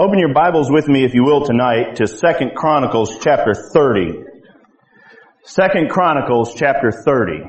Open your Bibles with me, if you will, tonight to 2 Chronicles chapter 30. 2 Chronicles chapter 30.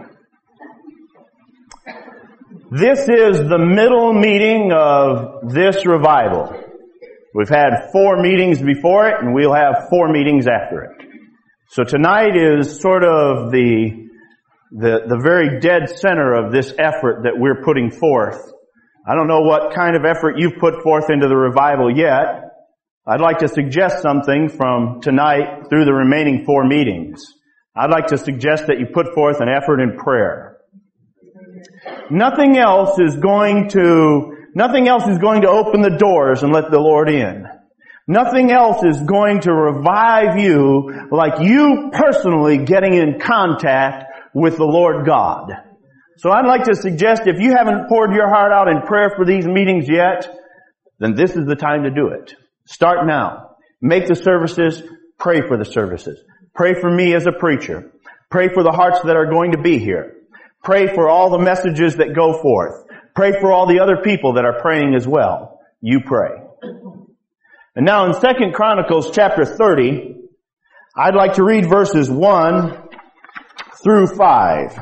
This is the middle meeting of this revival. We've had 4 meetings before it, and we'll have 4 meetings after it. So tonight is sort of the very dead center of this effort that we're putting forth. I don't know what kind of effort you've put forth into the revival yet. I'd like to suggest something from tonight through the remaining 4 meetings. I'd like to suggest that you put forth an effort in prayer. Nothing else is going to open the doors and let the Lord in. Nothing else is going to revive you like you personally getting in contact with the Lord God. So I'd like to suggest if you haven't poured your heart out in prayer for these meetings yet, then this is the time to do it. Start now. Make the services. Pray for the services. Pray for me as a preacher. Pray for the hearts that are going to be here. Pray for all the messages that go forth. Pray for all the other people that are praying as well. You pray. And now in 2 Chronicles chapter 30, I'd like to read verses 1 through 5.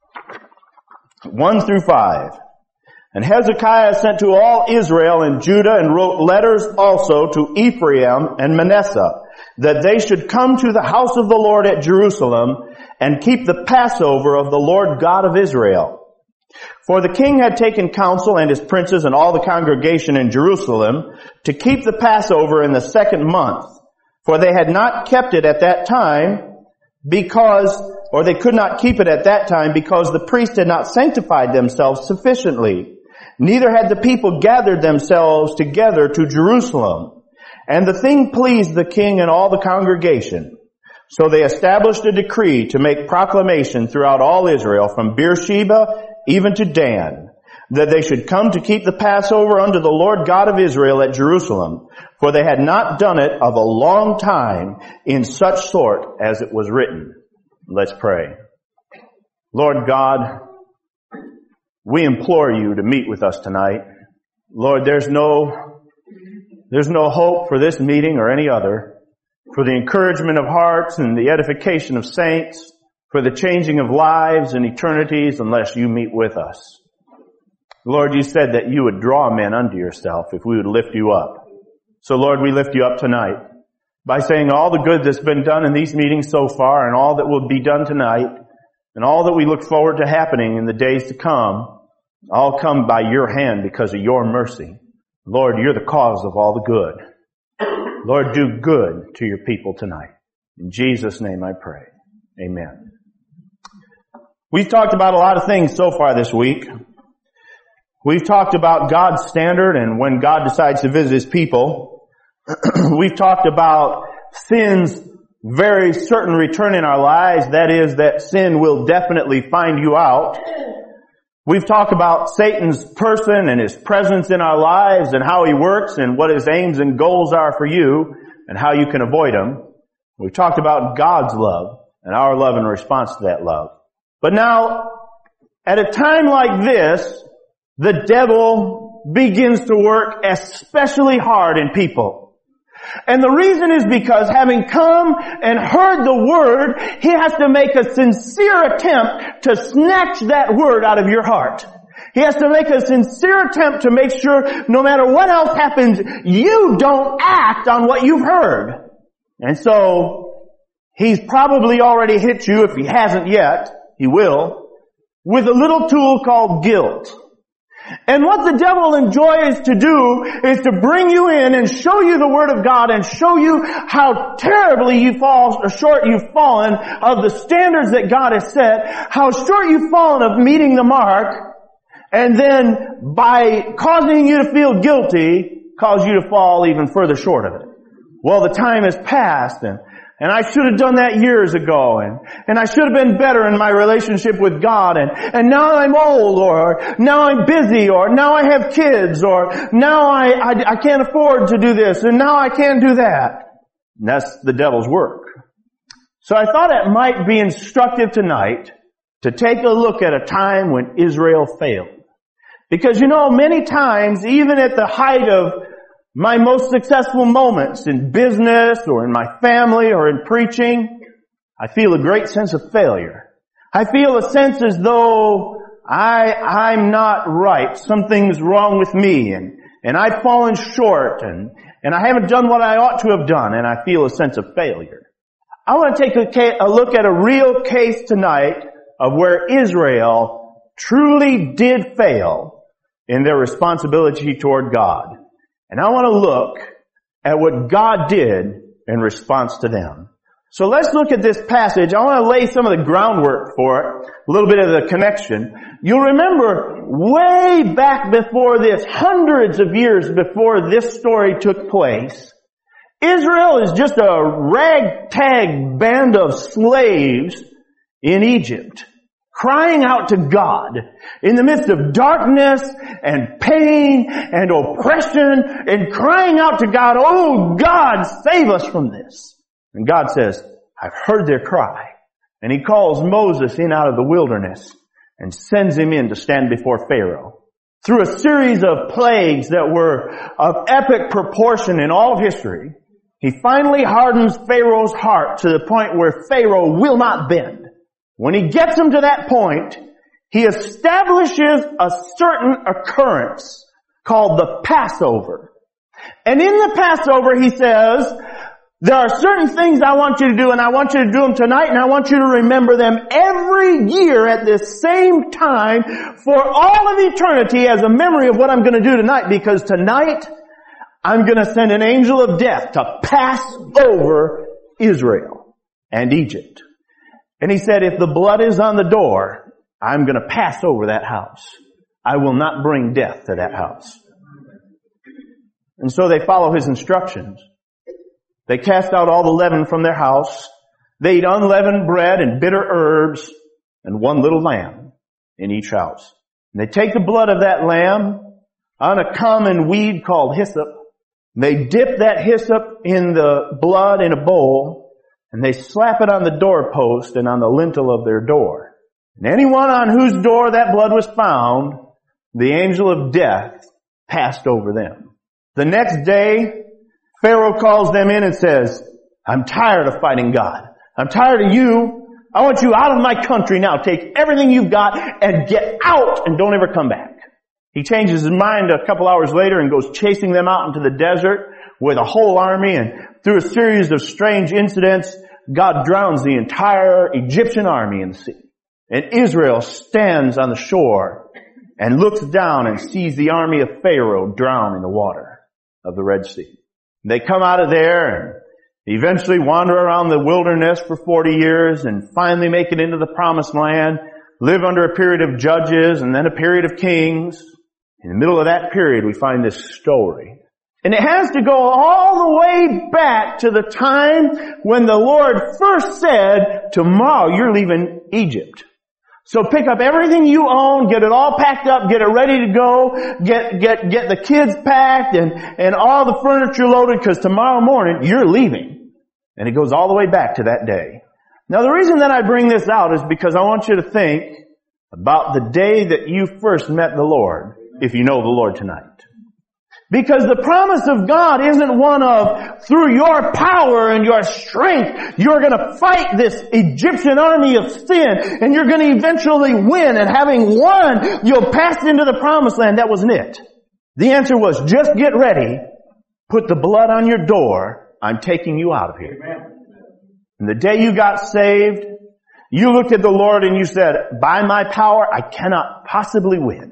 1 through 5. And Hezekiah sent to all Israel and Judah and wrote letters also to Ephraim and Manasseh, that they should come to the house of the Lord at Jerusalem and keep the Passover of the Lord God of Israel. For the king had taken counsel and his princes and all the congregation in Jerusalem to keep the Passover in the 2nd month. For they had not kept it at that time they could not keep it at that time because the priests had not sanctified themselves sufficiently. Neither had the people gathered themselves together to Jerusalem. And the thing pleased the king and all the congregation. So they established a decree to make proclamation throughout all Israel, from Beersheba even to Dan, that they should come to keep the Passover unto the Lord God of Israel at Jerusalem. For they had not done it of a long time in such sort as it was written. Let's pray. Lord God, we implore you to meet with us tonight. Lord, there's no hope for this meeting or any other, for the encouragement of hearts and the edification of saints, for the changing of lives and eternities, unless you meet with us. Lord, you said that you would draw men unto yourself if we would lift you up. So Lord, we lift you up tonight by saying all the good that's been done in these meetings so far and all that will be done tonight and all that we look forward to happening in the days to come, all come by your hand because of your mercy. Lord, you're the cause of all the good. Lord, do good to your people tonight. In Jesus' name I pray. Amen. We've talked about a lot of things so far this week. We've talked about God's standard and when God decides to visit his people. We've talked about sin's very certain return in our lives. That is, that sin will definitely find you out. We've talked about Satan's person and his presence in our lives and how he works and what his aims and goals are for you and how you can avoid him. We've talked about God's love and our love in response to that love. But now, at a time like this, the devil begins to work especially hard in people. And the reason is because having come and heard the word, he has to make a sincere attempt to snatch that word out of your heart. He has to make a sincere attempt to make sure no matter what else happens, you don't act on what you've heard. And so, he's probably already hit you, if he hasn't yet, he will, with a little tool called guilt. And what the devil enjoys to do is to bring you in and show you the Word of God and show you how terribly short you've fallen of the standards that God has set, how short you've fallen of meeting the mark, and then by causing you to feel guilty, cause you to fall even further short of it. Well, the time has passed and I should have done that years ago, and I should have been better in my relationship with God, and now I'm old, or now I'm busy, or now I have kids, or now I can't afford to do this, and now I can't do that. And that's the devil's work. So I thought it might be instructive tonight to take a look at a time when Israel failed. Because many times, even at the height of my most successful moments in business or in my family or in preaching, I feel a great sense of failure. I feel a sense as though I'm not right. Something's wrong with me and I've fallen short and I haven't done what I ought to have done, and I feel a sense of failure. I want to take a look at a real case tonight of where Israel truly did fail in their responsibility toward God. And I want to look at what God did in response to them. So let's look at this passage. I want to lay some of the groundwork for it, a little bit of the connection. You'll remember way back before this, hundreds of years before this story took place, Israel is just a ragtag band of slaves in Egypt, crying out to God in the midst of darkness and pain and oppression, and crying out to God, "Oh God, save us from this." And God says, "I've heard their cry." And He calls Moses in out of the wilderness and sends him in to stand before Pharaoh. Through a series of plagues that were of epic proportion in all of history, He finally hardens Pharaoh's heart to the point where Pharaoh will not bend. When He gets him to that point, He establishes a certain occurrence called the Passover. And in the Passover, He says, there are certain things I want you to do, and I want you to do them tonight, and I want you to remember them every year at this same time for all of eternity as a memory of what I'm going to do tonight, because tonight I'm going to send an angel of death to pass over Israel and Egypt. And He said, if the blood is on the door, I'm going to pass over that house. I will not bring death to that house. And so they follow His instructions. They cast out all the leaven from their house. They eat unleavened bread and bitter herbs and one little lamb in each house. And they take the blood of that lamb on a common weed called hyssop. They dip that hyssop in the blood in a bowl, and they slap it on the doorpost and on the lintel of their door. And anyone on whose door that blood was found, the angel of death passed over them. The next day, Pharaoh calls them in and says, "I'm tired of fighting God. I'm tired of you. I want you out of my country now. Take everything you've got and get out and don't ever come back." He changes his mind a couple hours later and goes chasing them out into the desert with a whole army, and through a series of strange incidents, God drowns the entire Egyptian army in the sea. And Israel stands on the shore and looks down and sees the army of Pharaoh drown in the water of the Red Sea. They come out of there and eventually wander around the wilderness for 40 years and finally make it into the Promised Land, live under a period of judges and then a period of kings. In the middle of that period, we find this story. And it has to go all the way back to the time when the Lord first said, "Tomorrow you're leaving Egypt. So pick up everything you own, get it all packed up, get it ready to go, get the kids packed and all the furniture loaded, because tomorrow morning you're leaving." And it goes all the way back to that day. Now the reason that I bring this out is because I want you to think about the day that you first met the Lord, if you know the Lord tonight. Because the promise of God isn't one of, through your power and your strength, you're going to fight this Egyptian army of sin, and you're going to eventually win, and having won, you'll pass into the Promised Land. That wasn't it. The answer was, just get ready, put the blood on your door, I'm taking you out of here. Amen. And the day you got saved, you looked at the Lord and you said, by my power, I cannot possibly win.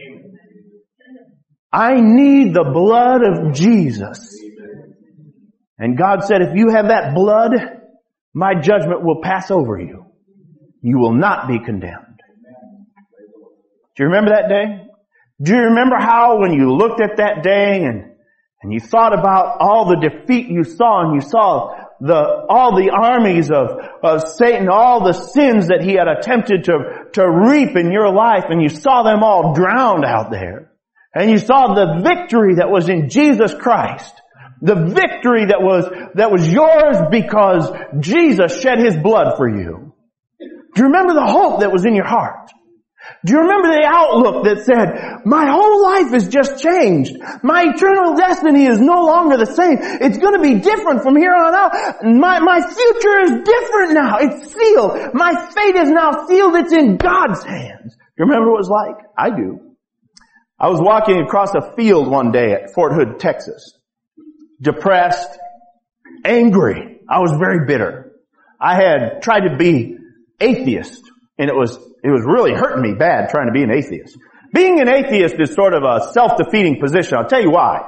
I need the blood of Jesus. And God said, if you have that blood, my judgment will pass over you. You will not be condemned. Do you remember that day? Do you remember how when you looked at that day and you thought about all the defeat you saw, and you saw all the armies of Satan, all the sins that he had attempted to reap in your life, and you saw them all drowned out there. And you saw the victory that was in Jesus Christ. The victory that was yours because Jesus shed His blood for you. Do you remember the hope that was in your heart? Do you remember the outlook that said, my whole life has just changed. My eternal destiny is no longer the same. It's going to be different from here on out. My future is different now. It's sealed. My fate is now sealed. It's in God's hands. You remember what it was like? I do. I was walking across a field one day at Fort Hood, Texas. Depressed, angry. I was very bitter. I had tried to be atheist, and it was really hurting me bad trying to be an atheist. Being an atheist is sort of a self-defeating position. I'll tell you why.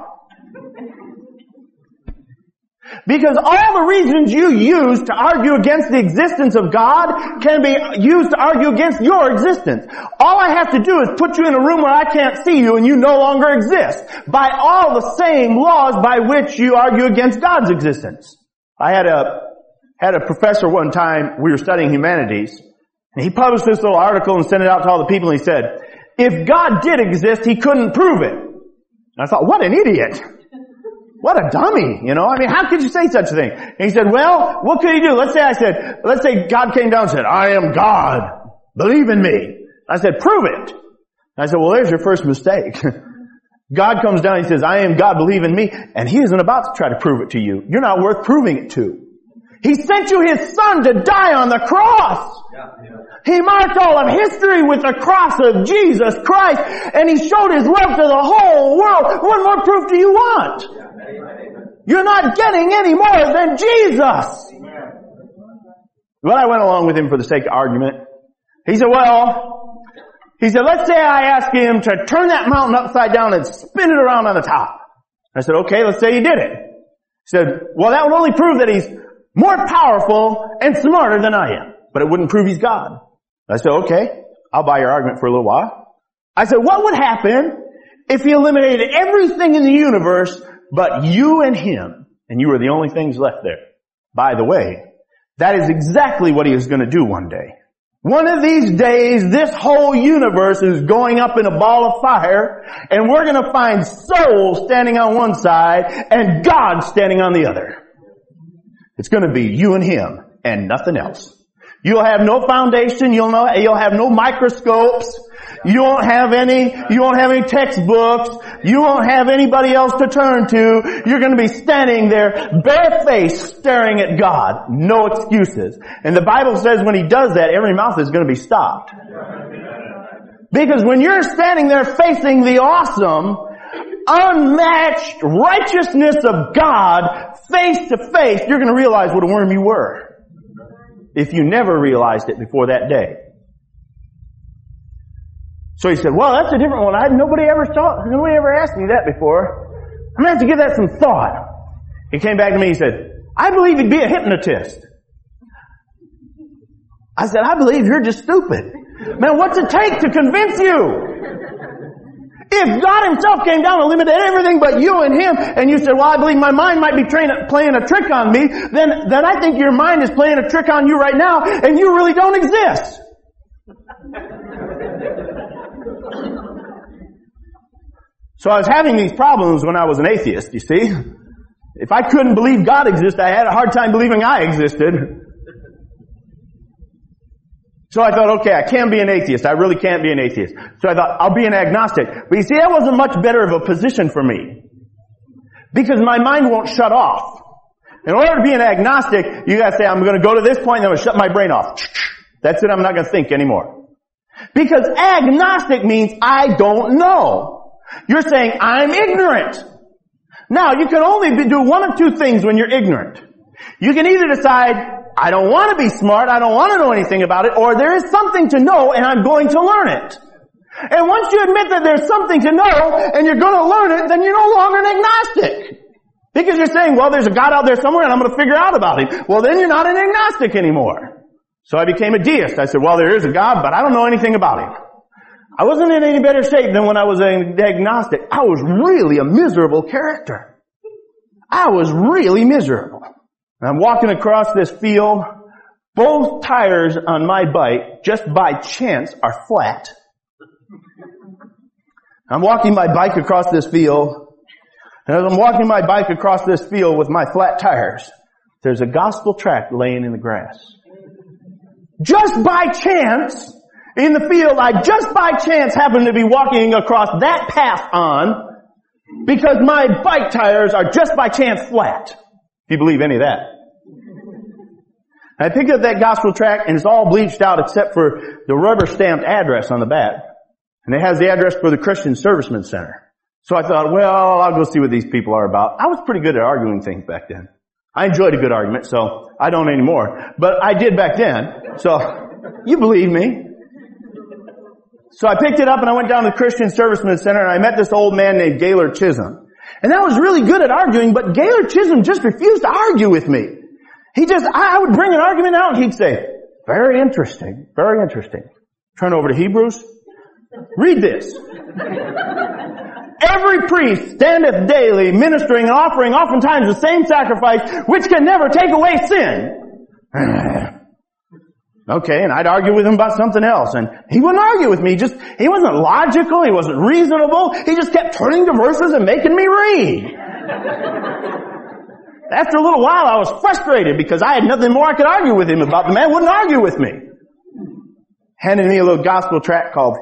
Because all the reasons you use to argue against the existence of God can be used to argue against your existence. All I have to do is put you in a room where I can't see you and you no longer exist. By all the same laws by which you argue against God's existence. I had a professor one time, we were studying humanities, and he published this little article and sent it out to all the people, and he said, if God did exist, he couldn't prove it. And I thought, what an idiot. What a dummy, you know? I mean, how could you say such a thing? And he said, well, what could he do? Let's say God came down and said, I am God. Believe in me. I said, prove it. And I said, well, there's your first mistake. God comes down and he says, I am God, believe in me. And he isn't about to try to prove it to you. You're not worth proving it to. He sent you his son to die on the cross. He marked all of history with the cross of Jesus Christ, and he showed his love to the whole world. What more proof do you want? You're not getting any more than Jesus. But I went along with him for the sake of argument. He said, let's say I ask him to turn that mountain upside down and spin it around on the top. I said, okay, let's say he did it. He said, well, that would only prove that he's more powerful and smarter than I am. But it wouldn't prove he's God. I said, okay, I'll buy your argument for a little while. I said, what would happen if he eliminated everything in the universe but you and him, and you were the only things left there? By the way, that is exactly what he is going to do one day. One of these days, this whole universe is going up in a ball of fire, and we're going to find souls standing on one side and God standing on the other. It's going to be you and him and nothing else. You'll have no foundation. You'll have no microscopes. You won't have any textbooks. You won't have anybody else to turn to. You're going to be standing there barefaced staring at God. No excuses. And the Bible says when he does that, every mouth is going to be stopped. Because when you're standing there facing the awesome, unmatched righteousness of God face to face, you're going to realize what a worm you were. If you never realized it before that day. So he said, well, that's a different one. Nobody ever asked me that before. I'm going to have to give that some thought. He came back to me and he said, I believe he'd be a hypnotist. I said, I believe you're just stupid. Man, what's it take to convince you? If God himself came down and limited everything but you and him, and you said, well, I believe my mind might be playing a trick on me, then I think your mind is playing a trick on you right now, and you really don't exist. So I was having these problems when I was an atheist, you see. If I couldn't believe God existed, I had a hard time believing I existed. So I thought, okay, I can't be an atheist. I really can't be an atheist. So I thought, I'll be an agnostic. But you see, that wasn't much better of a position for me. Because my mind won't shut off. In order to be an agnostic, you gotta say, I'm gonna go to this point and I'm gonna shut my brain off. That's it, I'm not gonna think anymore. Because agnostic means I don't know. You're saying, I'm ignorant. Now, you can only do one of two things when you're ignorant. You can either decide, I don't want to be smart, I don't want to know anything about it, or there is something to know and I'm going to learn it. And once you admit that there's something to know and you're going to learn it, then you're no longer an agnostic. Because you're saying, well, there's a God out there somewhere and I'm going to figure out about him. Well, then you're not an agnostic anymore. So I became a deist. I said, well, there is a God, but I don't know anything about him. I wasn't in any better shape than when I was an agnostic. I was really a miserable character. I was really miserable. And I'm walking across this field. Both tires on my bike, just by chance, are flat. I'm walking my bike across this field. And as I'm walking my bike across this field with my flat tires, there's a gospel tract laying in the grass. Just by chance, in the field I just by chance happened to be walking across that path on because my bike tires are just by chance flat. If you believe any of that. I picked up that gospel tract and it's all bleached out except for the rubber stamped address on the back. And it has the address for the Christian Servicemen Center. So I thought, well, I'll go see what these people are about. I was pretty good at arguing things back then. I enjoyed a good argument, so I don't anymore. But I did back then. So you believe me. So I picked it up and I went down to the Christian Servicemen Center and I met this old man named Gaylord Chisholm. And I was really good at arguing, but Gaylord Chisholm just refused to argue with me. I would bring an argument out and he'd say, very interesting, very interesting. Turn over to Hebrews. Read this. Every priest standeth daily ministering and offering oftentimes the same sacrifice which can never take away sin. Okay, and I'd argue with him about something else and he wouldn't argue with me. He wasn't logical, he wasn't reasonable, he just kept turning to verses and making me read. After a little while I was frustrated because I had nothing more I could argue with him about. The man wouldn't argue with me. Handed me a little gospel tract called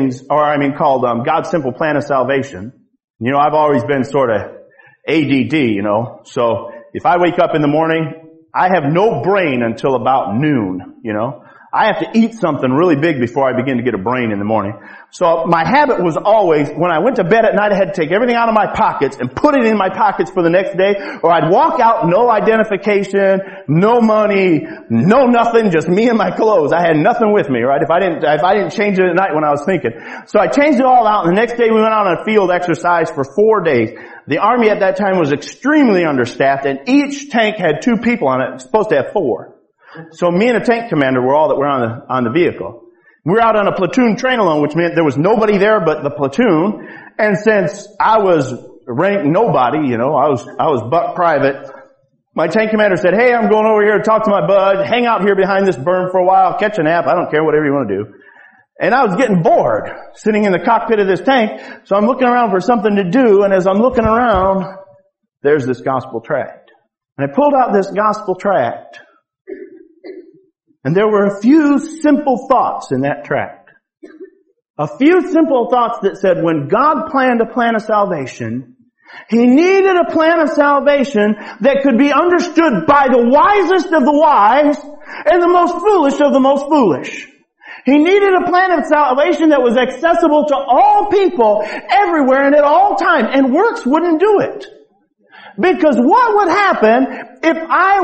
God's Simple Plan of Salvation. You know, I've always been sort of ADD, you know. So if I wake up in the morning, I have no brain until about noon, you know. I have to eat something really big before I begin to get a brain in the morning. So my habit was always, when I went to bed at night, I had to take everything out of my pockets and put it in my pockets for the next day, or I'd walk out, no identification, no money, no nothing, just me and my clothes. I had nothing with me, right? If I didn't change it at night when I was thinking. So I changed it all out, and the next day we went out on a field exercise for 4 days. The Army at that time was extremely understaffed, and each tank had 2 people on it. It was supposed to have 4. So me and a tank commander were all that were on the vehicle. We were out on a platoon train alone, which meant there was nobody there but the platoon. And since I was ranked nobody, you know, I was buck private, my tank commander said, hey, I'm going over here to talk to my bud, hang out here behind this berm for a while, catch a nap, I don't care, whatever you want to do. And I was getting bored sitting in the cockpit of this tank, so I'm looking around for something to do, and as I'm looking around, there's this gospel tract. And I pulled out this gospel tract, and there were a few simple thoughts in that tract. A few simple thoughts that said when God planned a plan of salvation, He needed a plan of salvation that could be understood by the wisest of the wise and the most foolish of the most foolish. He needed a plan of salvation that was accessible to all people, everywhere and at all times, and works wouldn't do it. Because what would happen if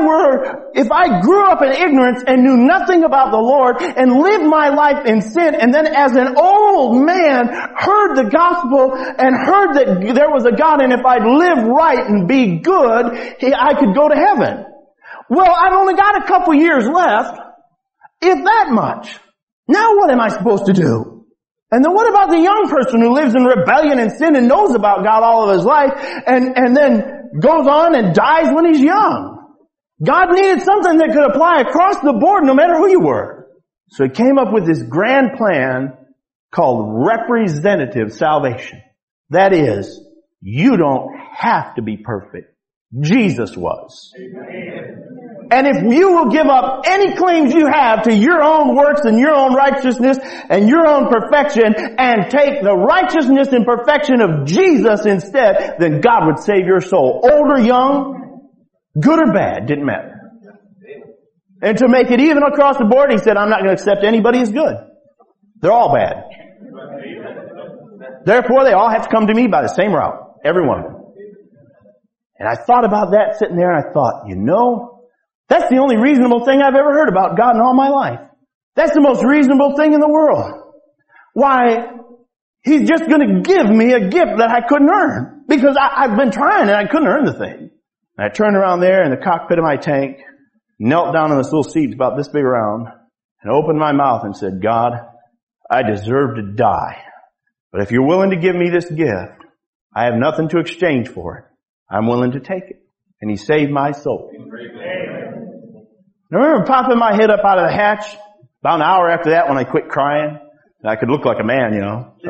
I grew up in ignorance and knew nothing about the Lord and lived my life in sin, and then as an old man heard the gospel and heard that there was a God, and if I'd live right and be good, I could go to heaven. Well, I've only got a couple years left, if that much. Now what am I supposed to do? And then what about the young person who lives in rebellion and sin and knows about God all of his life and then goes on and dies when he's young? God needed something that could apply across the board no matter who you were. So He came up with this grand plan called representative salvation. That is, you don't have to be perfect. Jesus was. Amen. And if you will give up any claims you have to your own works and your own righteousness and your own perfection and take the righteousness and perfection of Jesus instead, then God would save your soul. Old or young, good or bad, didn't matter. And to make it even across the board, He said, I'm not going to accept anybody as good. They're all bad. Therefore, they all have to come to me by the same route. Every one of them. And I thought about that sitting there and I thought, you know, that's the only reasonable thing I've ever heard about God in all my life. That's the most reasonable thing in the world. Why? He's just going to give me a gift that I couldn't earn. Because I've been trying and I couldn't earn the thing. And I turned around there in the cockpit of my tank, knelt down on this little seat about this big around, and opened my mouth and said, God, I deserve to die. But if you're willing to give me this gift, I have nothing to exchange for it. I'm willing to take it. And He saved my soul. I remember popping my head up out of the hatch about an hour after that when I quit crying. And I could look like a man, you know. So.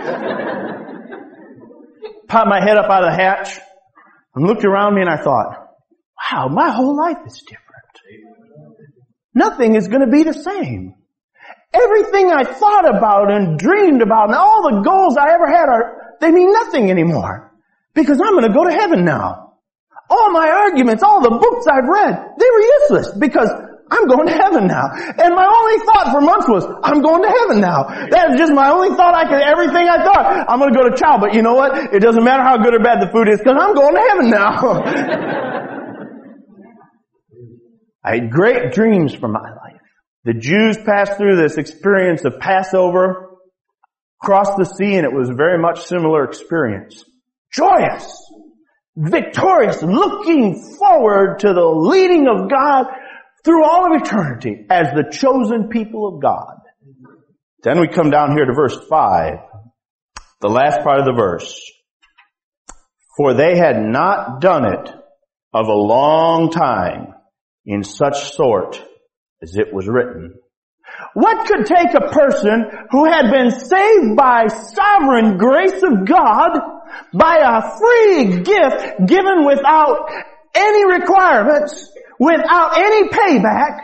Popped my head up out of the hatch and looked around me and I thought, wow, my whole life is different. Nothing is going to be the same. Everything I thought about and dreamed about and all the goals I ever had they mean nothing anymore. Because I'm going to go to heaven now. All my arguments, all the books I've read, they were useless because I'm going to heaven now. And my only thought for months was, I'm going to heaven now. That was just my only thought everything I thought. I'm going to go to chow, but you know what? It doesn't matter how good or bad the food is because I'm going to heaven now. I had great dreams for my life. The Jews passed through this experience of Passover, crossed the sea, and it was a very much similar experience. Joyous, victorious, looking forward to the leading of God through all of eternity as the chosen people of God. Then we come down here to verse 5, the last part of the verse. For they had not done it of a long time in such sort as it was written. What could take a person who had been saved by sovereign grace of God, by a free gift given without any requirements, without any payback,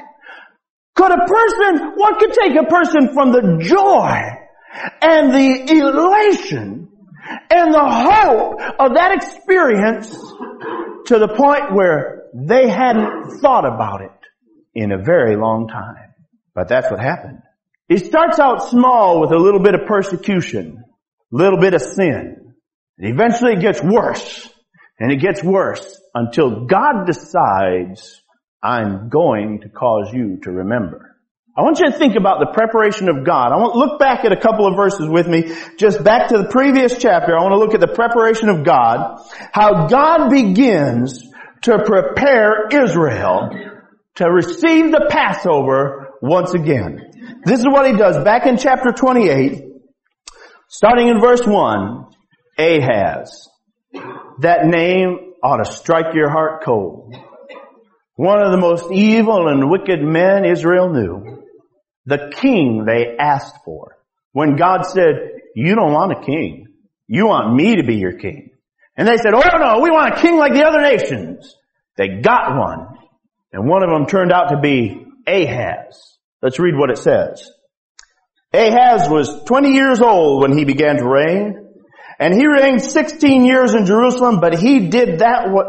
what could take a person from the joy and the elation and the hope of that experience to the point where they hadn't thought about it in a very long time? But that's what happened. It starts out small with a little bit of persecution, a little bit of sin. And eventually it gets worse. And it gets worse until God decides, I'm going to cause you to remember. I want you to think about the preparation of God. I want to look back at a couple of verses with me, just back to the previous chapter. I want to look at the preparation of God, how God begins to prepare Israel to receive the Passover once again. This is what he does. Back in chapter 28, starting in verse 1, Ahaz. That name ought to strike your heart cold. One of the most evil and wicked men Israel knew. The king they asked for. When God said, you don't want a king. You want me to be your king. And they said, oh no, we want a king like the other nations. They got one. And one of them turned out to be Ahaz. Let's read what it says. Ahaz was 20 years old when he began to reign, and he reigned 16 years in Jerusalem, but he did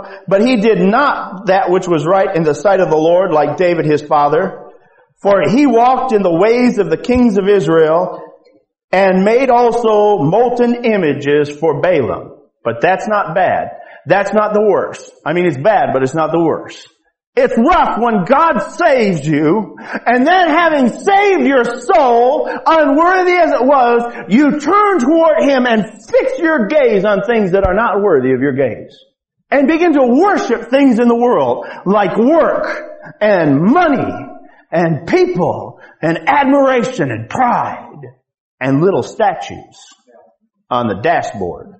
not that which was right in the sight of the Lord, like David his father. For he walked in the ways of the kings of Israel, and made also molten images for Balaam. But that's not bad. That's not the worst. I mean, it's bad, but it's not the worst. It's rough when God saves you, and then having saved your soul, unworthy as it was, you turn toward Him and fix your gaze on things that are not worthy of your gaze. And begin to worship things in the world, like work, and money, and people, and admiration, and pride, and little statues on the dashboard,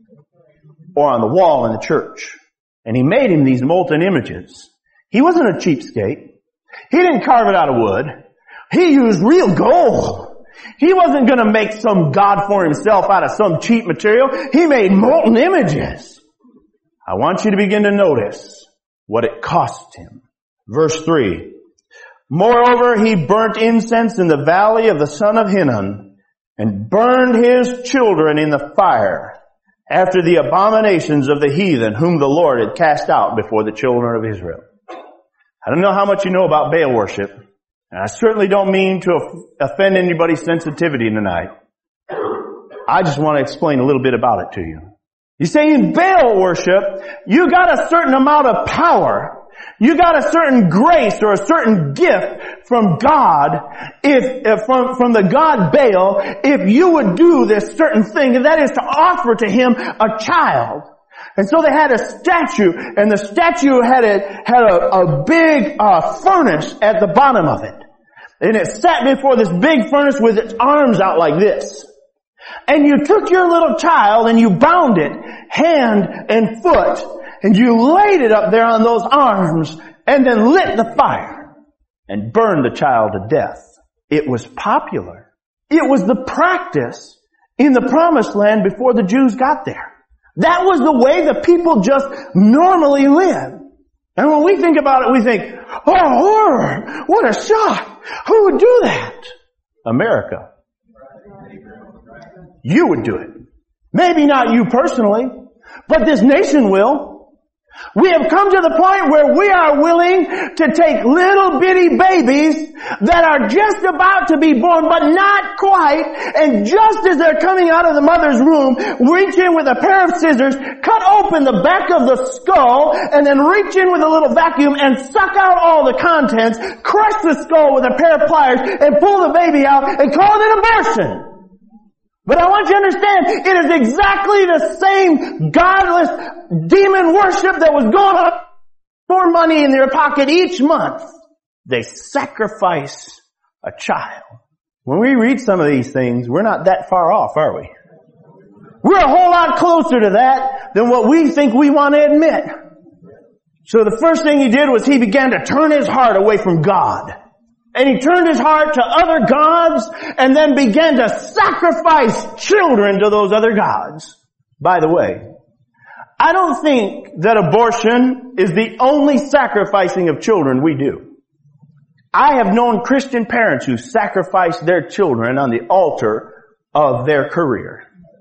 or on the wall in the church. And He made him these molten images. He wasn't a cheapskate. He didn't carve it out of wood. He used real gold. He wasn't going to make some god for himself out of some cheap material. He made molten images. I want you to begin to notice what it cost him. Verse 3. Moreover, he burnt incense in the valley of the son of Hinnom, and burned his children in the fire, after the abominations of the heathen whom the Lord had cast out before the children of Israel. I don't know how much you know about Baal worship, and I certainly don't mean to offend anybody's sensitivity tonight. I just want to explain a little bit about it to you. You see, in Baal worship, you got a certain amount of power. You got a certain grace or a certain gift from God, from the god Baal, if you would do this certain thing, and that is to offer to him a child. And so they had a statue, and the statue had a big furnace at the bottom of it. And it sat before this big furnace with its arms out like this. And you took your little child and you bound it, hand and foot, and you laid it up there on those arms, and then lit the fire and burned the child to death. It was popular. It was the practice in the Promised Land before the Jews got there. That was the way the people just normally lived. And when we think about it, we think, oh, horror! What a shock! Who would do that? America. You would do it. Maybe not you personally, but this nation will. We have come to the point where we are willing to take little bitty babies that are just about to be born, but not quite, and just as they're coming out of the mother's womb, reach in with a pair of scissors, cut open the back of the skull, and then reach in with a little vacuum and suck out all the contents, crush the skull with a pair of pliers, and pull the baby out and call it an abortion. But I want you to understand, it is exactly the same godless demon worship that was going on. More money in their pocket each month. They sacrifice a child. When we read some of these things, we're not that far off, are we? We're a whole lot closer to that than what we think we want to admit. So the first thing he did was he began to turn his heart away from God. And he turned his heart to other gods and then began to sacrifice children to those other gods. By the way, I don't think that abortion is the only sacrificing of children we do. I have known Christian parents who sacrificed their children on the altar of their career.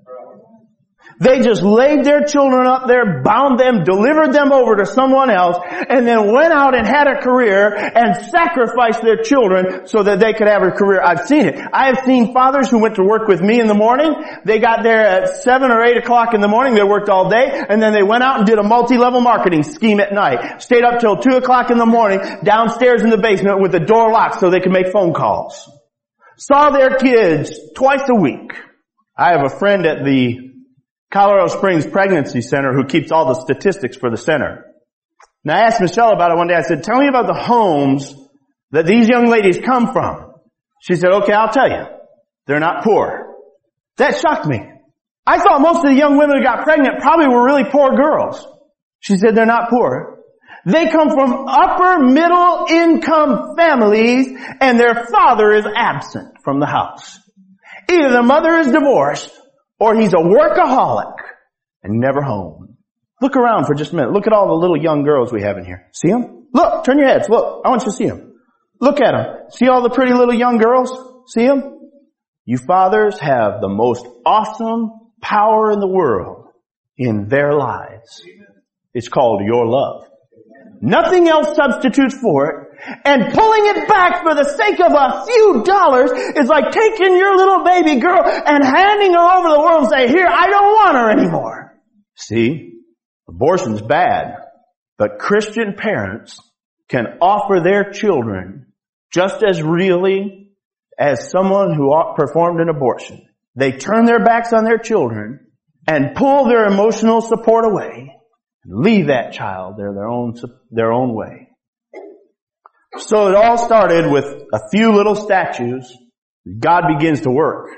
They just laid their children up there, bound them, delivered them over to someone else, and then went out and had a career and sacrificed their children so that they could have a career. I've seen it. I have seen fathers who went to work with me in the morning. They got there at 7 or 8 o'clock in the morning. They worked all day, and then they went out and did a multi-level marketing scheme at night. Stayed up till 2 o'clock in the morning downstairs in the basement with the door locked so they could make phone calls. Saw their kids twice a week. I have a friend at the Colorado Springs Pregnancy Center who keeps all the statistics for the center. And I asked Michelle about it one day. I said, tell me about the homes that these young ladies come from. She said, okay, I'll tell you. They're not poor. That shocked me. I thought most of the young women who got pregnant probably were really poor girls. She said they're not poor. They come from upper middle income families and their father is absent from the house. Either the mother is divorced or he's a workaholic and never home. Look around for just a minute. Look at all the little young girls we have in here. See them? Look, turn your heads. Look, I want you to see them. Look at them. See all the pretty little young girls? See them? You fathers have the most awesome power in the world in their lives. It's called your love. Nothing else substitutes for it. And pulling it back for the sake of a few dollars is like taking your little baby girl and handing her over the world and say, here, I don't want her anymore. See, abortion's bad, but Christian parents can offer their children just as really as someone who performed an abortion. They turn their backs on their children and pull their emotional support away and leave that child their own way. So it all started with a few little statues. God begins to work.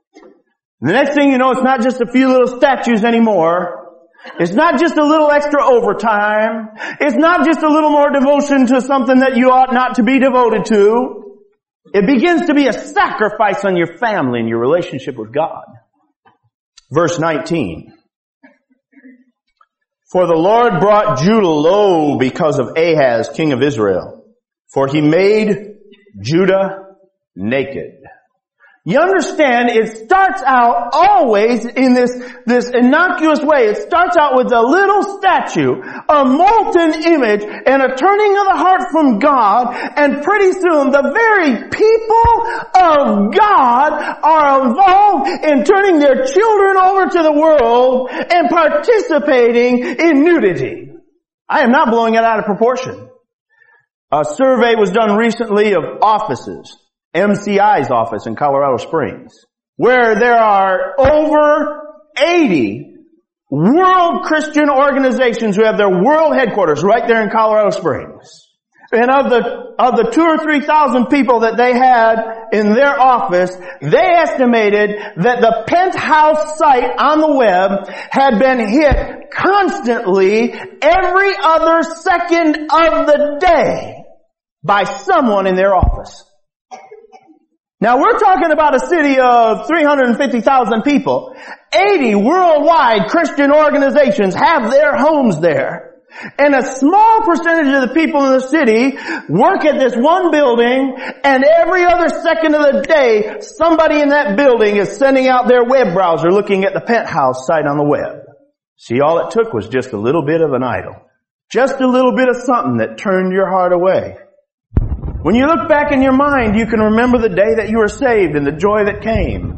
And the next thing you know, it's not just a few little statues anymore. It's not just a little extra overtime. It's not just a little more devotion to something that you ought not to be devoted to. It begins to be a sacrifice on your family and your relationship with God. Verse 19. For the Lord brought Judah low because of Ahaz, king of Israel. For he made Judah naked. You understand, it starts out always in this innocuous way. It starts out with a little statue, a molten image, and a turning of the heart from God, and pretty soon the very people of God are involved in turning their children over to the world and participating in nudity. I am not blowing it out of proportion. A survey was done recently of offices. MCI's office in Colorado Springs, where there are over 80 world Christian organizations who have their world headquarters right there in Colorado Springs. And of the 2,000 or 3,000 people that they had in their office, they estimated that the penthouse site on the web had been hit constantly every other second of the day by someone in their office. Now we're talking about a city of 350,000 people. 80 worldwide Christian organizations have their homes there. And a small percentage of the people in the city work at this one building, and every other second of the day, somebody in that building is sending out their web browser looking at the Penthouse site on the web. See, all it took was just a little bit of an idol. Just a little bit of something that turned your heart away. When you look back in your mind, you can remember the day that you were saved and the joy that came.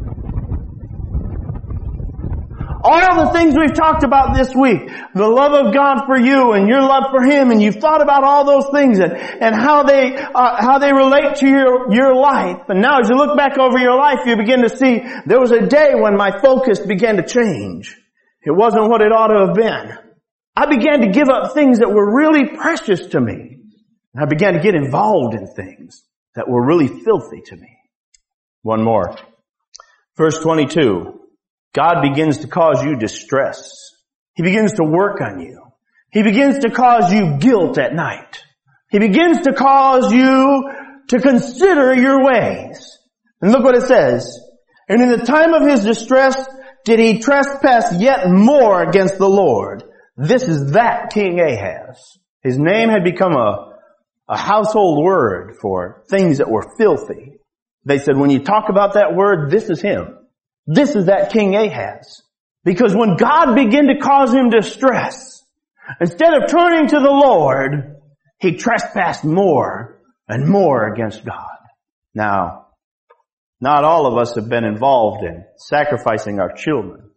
All the things we've talked about this week, the love of God for you and your love for Him, and you've thought about all those things and how they relate to your life. And now as you look back over your life, you begin to see there was a day when my focus began to change. It wasn't what it ought to have been. I began to give up things that were really precious to me. And I began to get involved in things that were really filthy to me. One more. Verse 22. God begins to cause you distress. He begins to work on you. He begins to cause you guilt at night. He begins to cause you to consider your ways. And look what it says. And in the time of his distress did he trespass yet more against the Lord. This is that King Ahaz. His name had become a household word for things that were filthy. They said, when you talk about that word, this is him. This is that King Ahaz. Because when God began to cause him distress, instead of turning to the Lord, he trespassed more and more against God. Now, not all of us have been involved in sacrificing our children.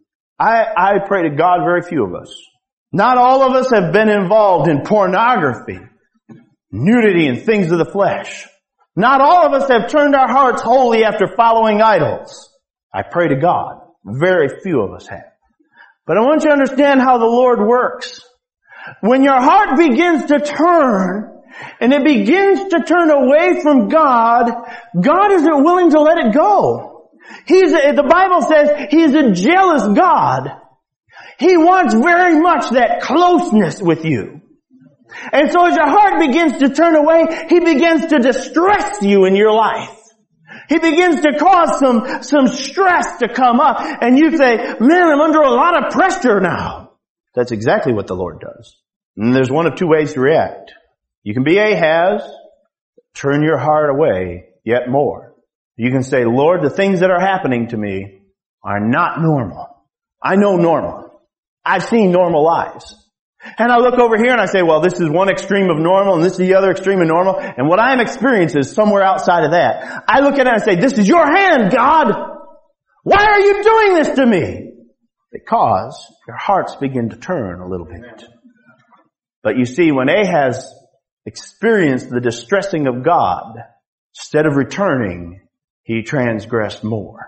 I pray to God, very few of us. Not all of us have been involved in pornography, nudity, and things of the flesh. Not all of us have turned our hearts wholly after following idols. I pray to God. Very few of us have. But I want you to understand how the Lord works. When your heart begins to turn, and it begins to turn away from God, God isn't willing to let it go. The Bible says He's a jealous God. He wants very much that closeness with you. And so as your heart begins to turn away, He begins to distress you in your life. He begins to cause some stress to come up, and you say, man, I'm under a lot of pressure now. That's exactly what the Lord does. And there's one of two ways to react. You can be Ahaz, turn your heart away yet more. You can say, Lord, the things that are happening to me are not normal. I know normal. I've seen normal lives. And I look over here and I say, well, this is one extreme of normal and this is the other extreme of normal. And what I am experiencing is somewhere outside of that. I look at it and I say, this is your hand, God. Why are you doing this to me? Because your hearts begin to turn a little bit. But you see, when Ahaz experienced the distressing of God, instead of returning, he transgressed more.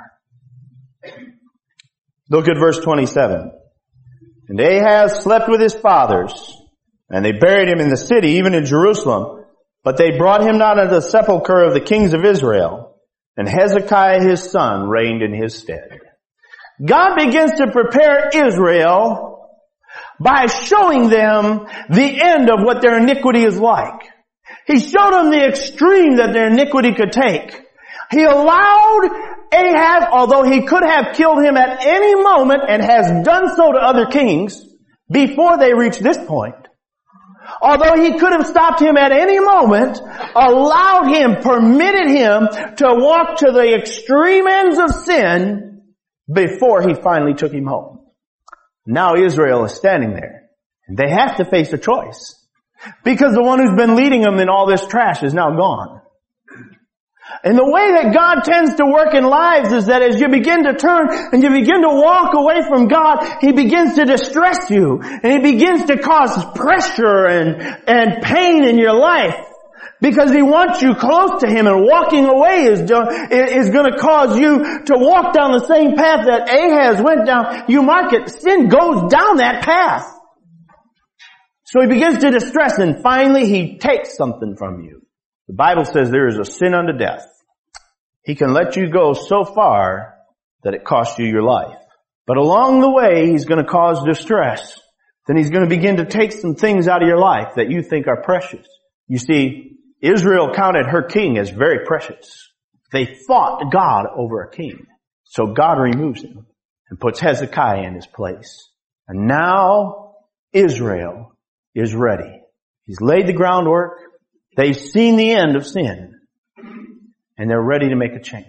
Look at verse 27. And Ahaz slept with his fathers, and they buried him in the city, even in Jerusalem. But they brought him not into the sepulchre of the kings of Israel. And Hezekiah his son reigned in his stead. God begins to prepare Israel by showing them the end of what their iniquity is like. He showed them the extreme that their iniquity could take. He allowed Ahaz, although he could have killed him at any moment and has done so to other kings before they reached this point. Although he could have stopped him at any moment, allowed him, permitted him to walk to the extreme ends of sin before he finally took him home. Now Israel is standing there. And they have to face a choice. Because the one who's been leading them in all this trash is now gone. And the way that God tends to work in lives is that as you begin to turn and you begin to walk away from God, He begins to distress you. And He begins to cause pressure and pain in your life. Because He wants you close to Him, and walking away is going to cause you to walk down the same path that Ahaz went down. You mark it, sin goes down that path. So He begins to distress, and finally He takes something from you. The Bible says there is a sin unto death. He can let you go so far that it costs you your life. But along the way, He's going to cause distress. Then He's going to begin to take some things out of your life that you think are precious. You see, Israel counted her king as very precious. They fought God over a king. So God removes him and puts Hezekiah in his place. And now Israel is ready. He's laid the groundwork. They've seen the end of sin. And they're ready to make a change.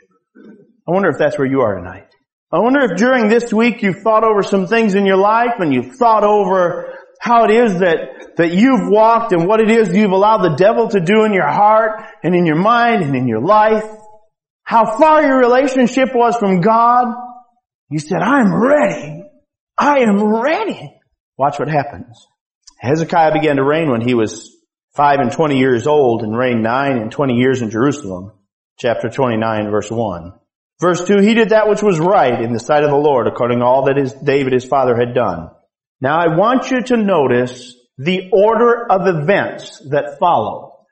I wonder if that's where you are tonight. I wonder if during this week you've thought over some things in your life and you've thought over how it is that you've walked and what it is you've allowed the devil to do in your heart and in your mind and in your life. How far your relationship was from God. You said, I'm ready. I am ready. Watch what happens. Hezekiah began to reign when he was 5 and 20 years old and reigned 9 and 20 years in Jerusalem. Chapter 29, verse 1. Verse 2, he did that which was right in the sight of the Lord, according to all that David his father had done. Now I want you to notice the order of events that follow.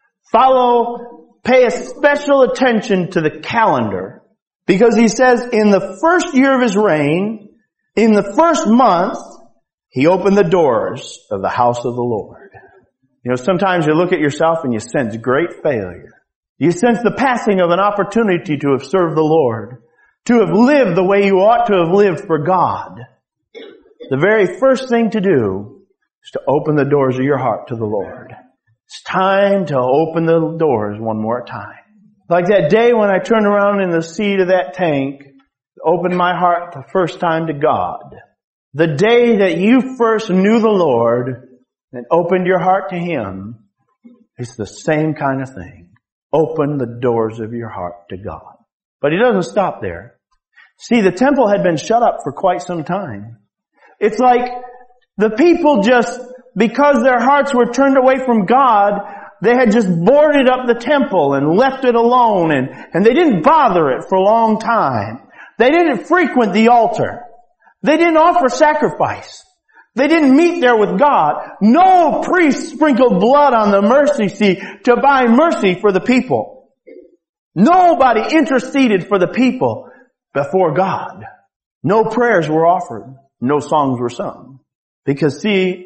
Pay a special attention to the calendar. Because he says in the first year of his reign, in the first month, he opened the doors of the house of the Lord. You know, sometimes you look at yourself and you sense great failure. You sense the passing of an opportunity to have served the Lord, to have lived the way you ought to have lived for God. The very first thing to do is to open the doors of your heart to the Lord. It's time to open the doors one more time. Like that day when I turned around in the seat of that tank, opened my heart the first time to God. The day that you first knew the Lord and opened your heart to Him, it's the same kind of thing. Open the doors of your heart to God. But He doesn't stop there. See, the temple had been shut up for quite some time. It's like the people just, because their hearts were turned away from God, they had just boarded up the temple and left it alone, and they didn't bother it for a long time. They didn't frequent the altar. They didn't offer sacrifice. They didn't meet there with God. No priest sprinkled blood on the mercy seat to buy mercy for the people. Nobody interceded for the people before God. No prayers were offered. No songs were sung. Because see,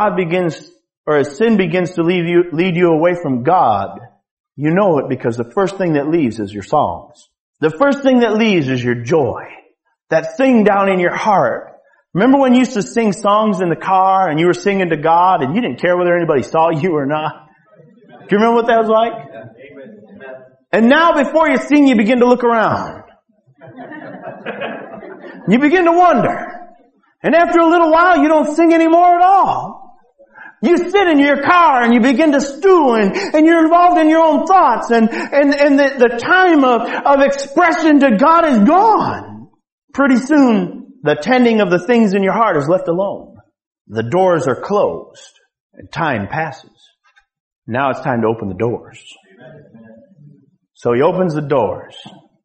as sin begins to lead you away from God, you know it because the first thing that leaves is your songs. The first thing that leaves is your joy. That thing down in your heart. Remember when you used to sing songs in the car and you were singing to God and you didn't care whether anybody saw you or not? Do you remember what that was like? And now before you sing, you begin to look around. You begin to wonder. And after a little while, you don't sing anymore at all. You sit in your car and you begin to stew and you're involved in your own thoughts and the time of expression to God is gone. Pretty soon, the tending of the things in your heart is left alone. The doors are closed and time passes. Now it's time to open the doors. So He opens the doors.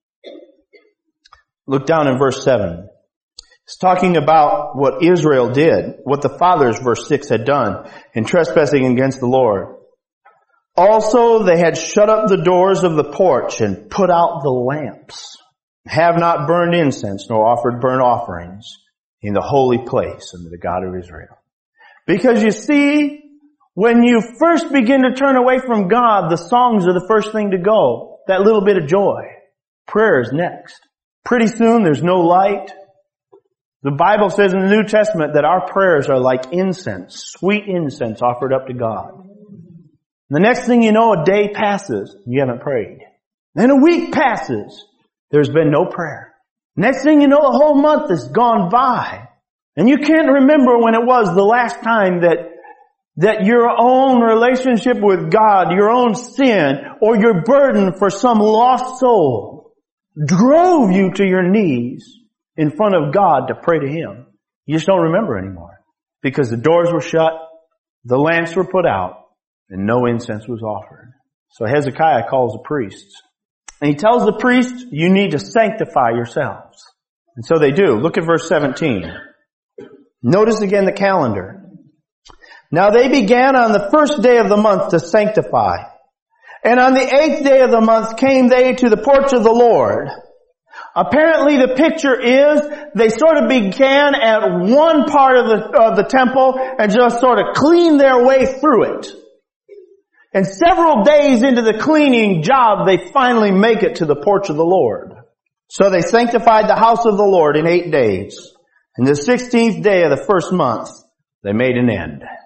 Look down in verse 7. It's talking about what Israel did, what the fathers, verse 6, had done in trespassing against the Lord. Also, they had shut up the doors of the porch and put out the lamps. Have not burned incense nor offered burnt offerings in the holy place unto the God of Israel. Because you see, when you first begin to turn away from God, the songs are the first thing to go. That little bit of joy. Prayer is next. Pretty soon there's no light. The Bible says in the New Testament that our prayers are like incense, sweet incense offered up to God. The next thing you know, a day passes and you haven't prayed. Then a week passes. There's been no prayer. Next thing you know, a whole month has gone by. And you can't remember when it was the last time that your own relationship with God, your own sin, or your burden for some lost soul drove you to your knees in front of God to pray to Him. You just don't remember anymore. Because the doors were shut, the lamps were put out, and no incense was offered. So Hezekiah calls the priests. And he tells the priests, you need to sanctify yourselves. And so they do. Look at verse 17. Notice again the calendar. Now they began on the first day of the month to sanctify. And on the 8th day of the month came they to the porch of the Lord. Apparently the picture is they sort of began at one part of the temple and just sort of cleaned their way through it. And several days into the cleaning job, they finally make it to the porch of the Lord. So they sanctified the house of the Lord in 8 days. And the 16th day of the first month, they made an end.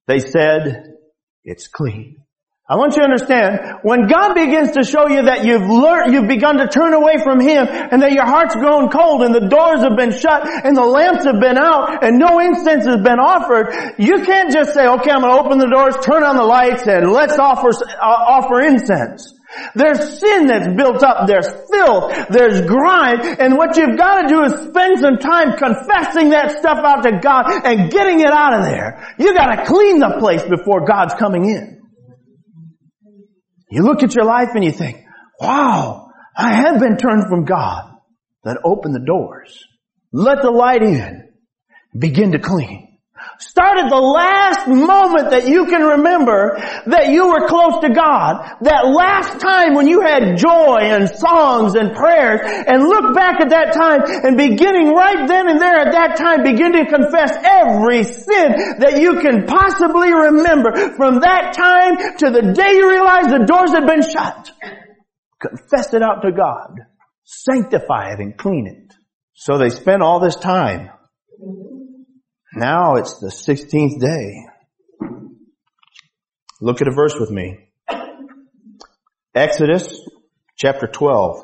They said, it's clean. I want you to understand, when God begins to show you that you've begun to turn away from Him and that your heart's grown cold and the doors have been shut and the lamps have been out and no incense has been offered, you can't just say, okay, I'm going to open the doors, turn on the lights, and let's offer incense. There's sin that's built up, there's filth, there's grime, and what you've got to do is spend some time confessing that stuff out to God and getting it out of there. You got to clean the place before God's coming in. You look at your life and you think, wow, I have been turned from God. Then open the doors. Let the light in. Begin to clean. Start at the last moment that you can remember that you were close to God. That last time when you had joy and songs and prayers, and look back at that time and beginning right then and there at that time, begin to confess every sin that you can possibly remember from that time to the day you realize the doors had been shut. Confess it out to God. Sanctify it and clean it. So they spent all this time. Now it's the 16th day. Look at a verse with me. Exodus chapter 12.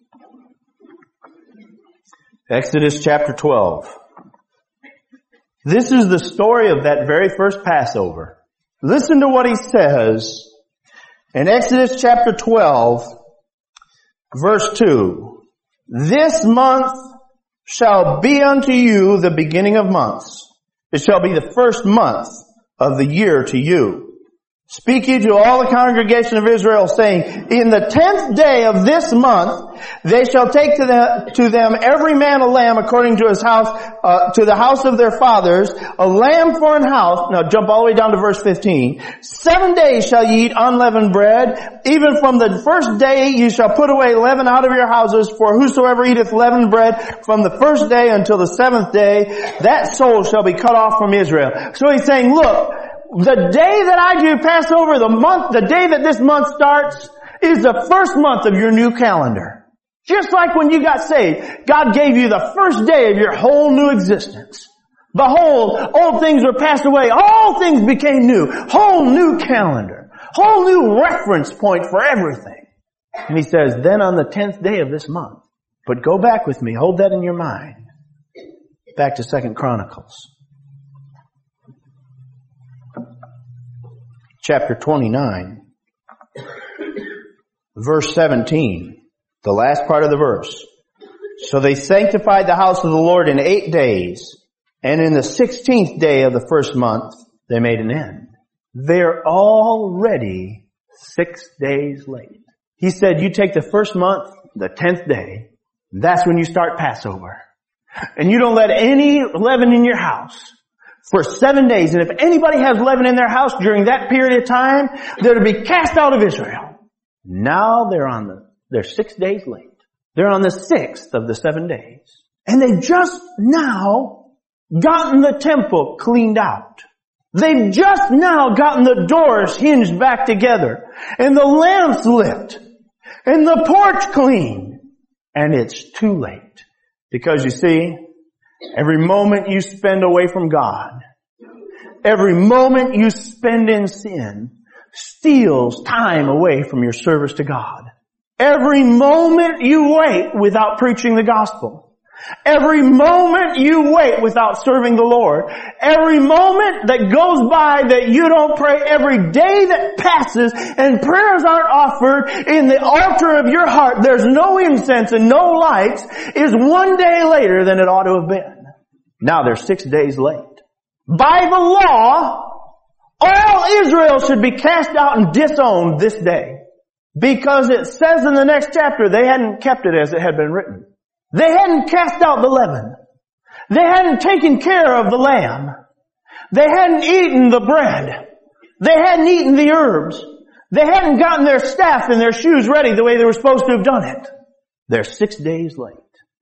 Exodus chapter 12. This is the story of that very first Passover. Listen to what he says in Exodus chapter 12, verse 2. This month shall be unto you the beginning of months. It shall be the first month of the year to you. Speak ye to all the congregation of Israel, saying, in the 10th day of this month, they shall take to them every man a lamb according to his house, to the house of their fathers, a lamb for an house. Now jump all the way down to verse 15. 7 days shall ye eat unleavened bread. Even from the first day you shall put away leaven out of your houses, for whosoever eateth leavened bread from the first day until the 7th day, that soul shall be cut off from Israel. So he's saying, look, the day that I do Passover, the day that this month starts, is the first month of your new calendar. Just like when you got saved, God gave you the first day of your whole new existence. Behold, old things were passed away, all things became new. Whole new calendar. Whole new reference point for everything. And he says, then on the 10th day of this month. But go back with me, hold that in your mind. Back to 2 Chronicles. Chapter 29, verse 17, the last part of the verse. So they sanctified the house of the Lord in 8 days, and in the 16th day of the first month, they made an end. They're already 6 days late. He said, you take the first month, the 10th day, that's when you start Passover. And you don't let any leaven in your house for 7 days. And if anybody has leaven in their house during that period of time, they're to be cast out of Israel. Now they're 6 days late. They're on the 6th of the 7 days. And they've just now gotten the temple cleaned out. They've just now gotten the doors hinged back together. And the lamps lit. And the porch cleaned. And it's too late. Because you see, every moment you spend away from God, every moment you spend in sin, steals time away from your service to God. Every moment you wait without preaching the gospel. Every moment you wait without serving the Lord. Every moment that goes by that you don't pray, every day that passes and prayers aren't offered in the altar of your heart, there's no incense and no lights, is 1 day later than it ought to have been. Now they're 6 days late. By the law, all Israel should be cast out and disowned this day. Because it says in the next chapter they hadn't kept it as it had been written. They hadn't cast out the leaven. They hadn't taken care of the lamb. They hadn't eaten the bread. They hadn't eaten the herbs. They hadn't gotten their staff and their shoes ready the way they were supposed to have done it. They're 6 days late.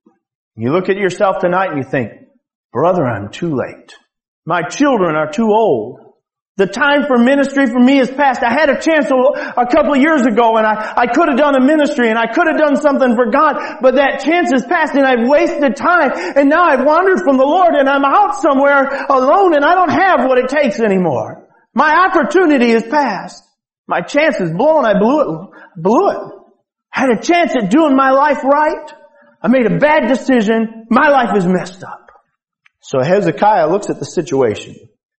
You look at yourself tonight and you think, brother, I'm too late. My children are too old. The time for ministry for me is past. I had a chance a couple of years ago and I could have done a ministry and I could have done something for God, but that chance is past and I've wasted time and now I've wandered from the Lord and I'm out somewhere alone and I don't have what it takes anymore. My opportunity is past. My chance is blown. I blew it. I had a chance at doing my life right. I made a bad decision. My life is messed up. So Hezekiah looks at the situation.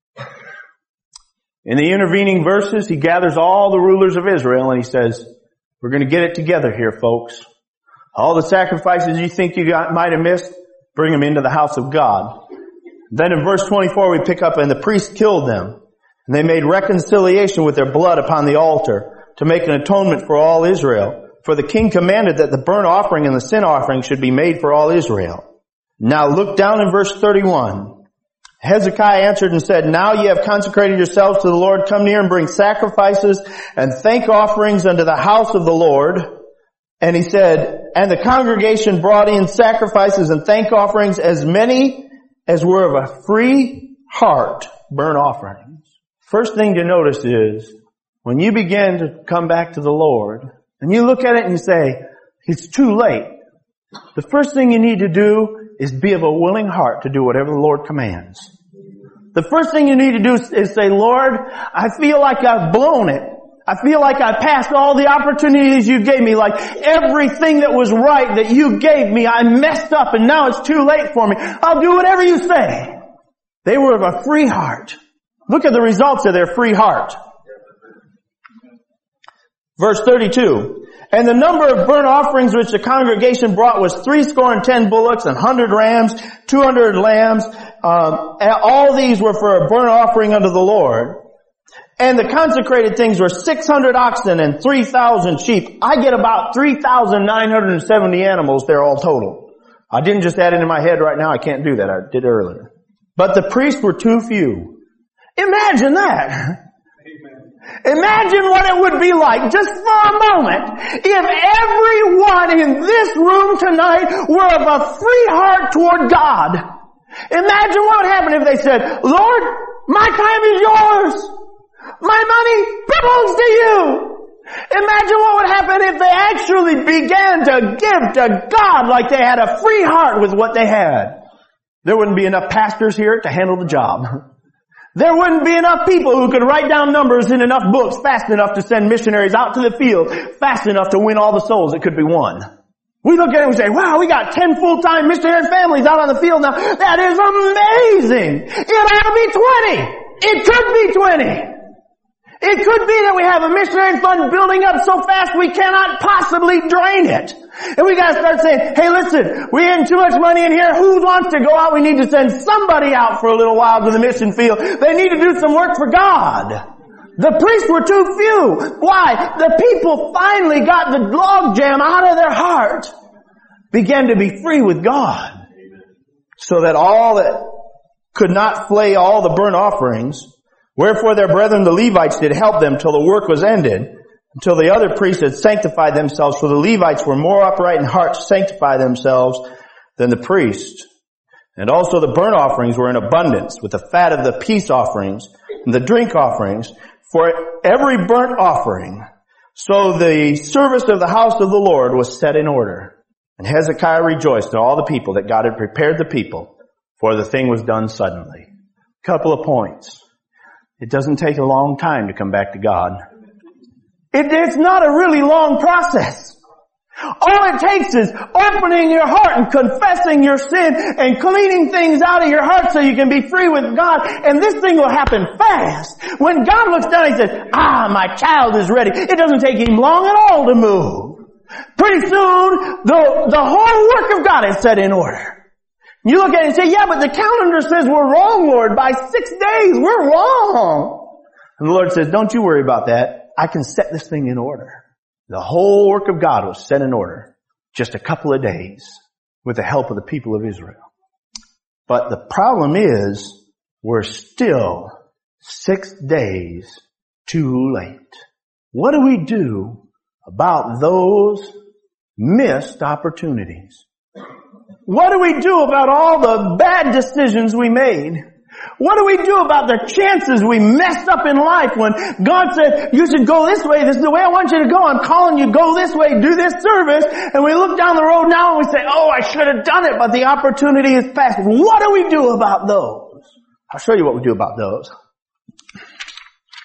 In the intervening verses, he gathers all the rulers of Israel and he says, we're going to get it together here, folks. All the sacrifices you think you might have missed, bring them into the house of God. Then in verse 24 we pick up, and the priests killed them. And they made reconciliation with their blood upon the altar to make an atonement for all Israel. For the king commanded that the burnt offering and the sin offering should be made for all Israel. Now look down in verse 31. Hezekiah answered and said, now ye have consecrated yourselves to the Lord. Come near and bring sacrifices and thank offerings unto the house of the Lord. And he said, and the congregation brought in sacrifices and thank offerings, as many as were of a free heart, burnt offerings. First thing to notice is, when you begin to come back to the Lord, and you look at it and you say, it's too late. The first thing you need to do is be of a willing heart to do whatever the Lord commands. The first thing you need to do is say, Lord, I feel like I've blown it. I feel like I passed all the opportunities you gave me, like everything that was right that you gave me, I messed up and now it's too late for me. I'll do whatever you say. They were of a free heart. Look at the results of their free heart. Verse 32. And the number of burnt offerings which the congregation brought was 70 bullocks, 100 rams, 200 lambs. All these were for a burnt offering unto the Lord. And the consecrated things were 600 oxen and 3,000 sheep. I get about 3,970 animals there all total. I didn't just add it in my head right now. I can't do that. I did it earlier. But the priests were too few. Imagine that. Imagine what it would be like, just for a moment, if everyone in this room tonight were of a free heart toward God. Imagine what would happen if they said, Lord, my time is yours. My money belongs to you. Imagine what would happen if they actually began to give to God like they had a free heart with what they had. There wouldn't be enough pastors here to handle the job. There wouldn't be enough people who could write down numbers in enough books fast enough to send missionaries out to the field fast enough to win all the souls that could be won. We look at it and we say, wow, we got 10 full-time missionary families out on the field now. That is amazing. It ought to be 20. It could be 20. It could be that we have a missionary fund building up so fast we cannot possibly drain it. And we gotta start saying, hey listen, we're getting too much money in here. Who wants to go out? We need to send somebody out for a little while to the mission field. They need to do some work for God. The priests were too few. Why? The people finally got the log jam out of their heart, began to be free with God. So that all that could not flay all the burnt offerings, wherefore their brethren the Levites did help them till the work was ended, until the other priests had sanctified themselves, for the Levites were more upright in heart to sanctify themselves than the priests. And also the burnt offerings were in abundance, with the fat of the peace offerings and the drink offerings, for every burnt offering. So the service of the house of the Lord was set in order. And Hezekiah rejoiced in all the people that God had prepared the people, for the thing was done suddenly. Couple of points. It doesn't take a long time to come back to God. It's not a really long process. All it takes is opening your heart and confessing your sin and cleaning things out of your heart so you can be free with God. And this thing will happen fast. When God looks down, He says, my child is ready. It doesn't take Him long at all to move. Pretty soon, the whole work of God is set in order. You look at it and say, yeah, but the calendar says we're wrong, Lord. By 6 days, we're wrong. And the Lord says, don't you worry about that. I can set this thing in order. The whole work of God was set in order. Just a couple of days with the help of the people of Israel. But the problem is, we're still 6 days too late. What do we do about those missed opportunities? What do we do about all the bad decisions we made? What do we do about the chances we messed up in life when God said, you should go this way, this is the way I want you to go, I'm calling you, go this way, do this service, and we look down the road now and we say, I should have done it, but the opportunity is past. What do we do about those? I'll show you what we do about those.